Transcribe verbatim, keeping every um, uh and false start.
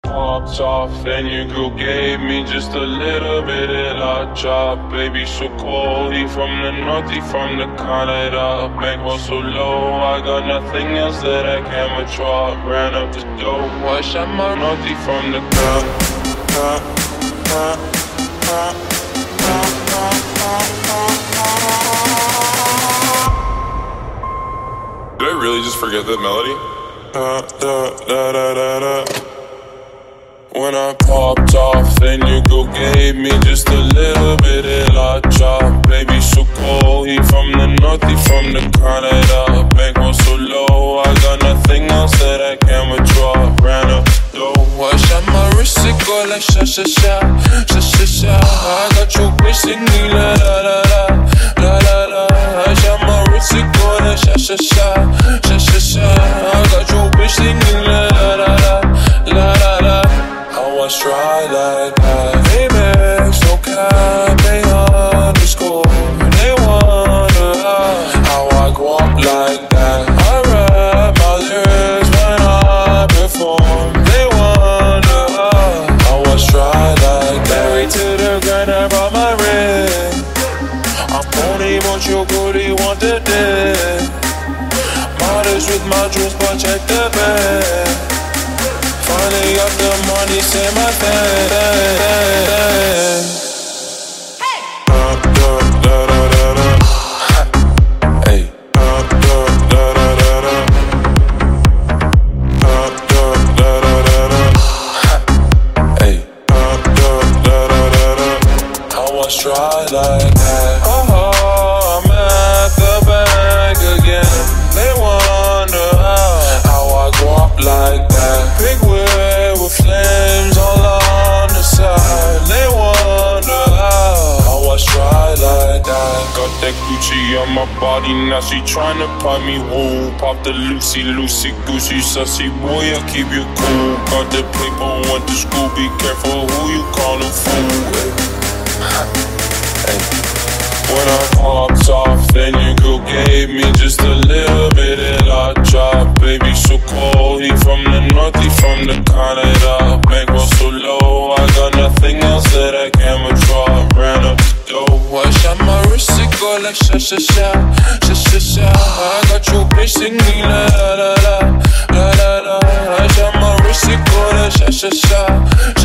Popped off and your girl gave me just a little bit of la chop. Baby so cold, he from the north, he from the Canada. Bankroll so low, I got nothing else that I can withdraw. Ran up the dough, I shot my north, he from the car. Did I really just forget that melody? Da, da, da, da, da, da. When I popped off, then your girl gave me just a little bit of la chop. Baby so cold, he from the north, he from the Canada. Bankroll so low, I got nothing else that I can withdraw. Ran up the dough, I shot my wrist, it go like sha sha sha, sha sha sha. I got your bitch singing la la la la, la la la. I shot my wrist, it go like sha sha sha, sha sha sha. I got your bitch singing la la la la, la la la. I try like that. Amex, no cap, they underscore. They wonder how I go up like that. I rap my lyrics when I perform. They wonder how I try like that. Married to the grind, I brought my ring. I'm pony, but you goodie want the dick. Modest with my juice, but check the bag. Finally got the money, say my thing. Hey! Da, da, da, da, da, da. Hey! Da, da, da, da, da, da. Da, da, da, da, da, da. Hey! Da, da, da, da, da, da. I was try like that. Oh, I'm at the bank again. They wonder how, how I go up like that. Big wheel with flames all on the side. They wonder how, how I try like that. Got that Gucci on my body, now she tryna pop me whole. Pop the Lucy, Lucy, Gucci, sussy boy, I keep you cool. Got the paper, went to school, be careful who you callin' fool. Hey. When I popped off, then your girl gave me just a little bit of la chop. Baby so cold, he from the north, he from the Canada. Bankroll so low, I got nothing else that I can withdraw. Ran up the dough, I shot my wrist, it go like sha sha sha, sha sha sha. I got your bitch singing la la la la, la la la. I shot my wrist, it go like sha sha sha,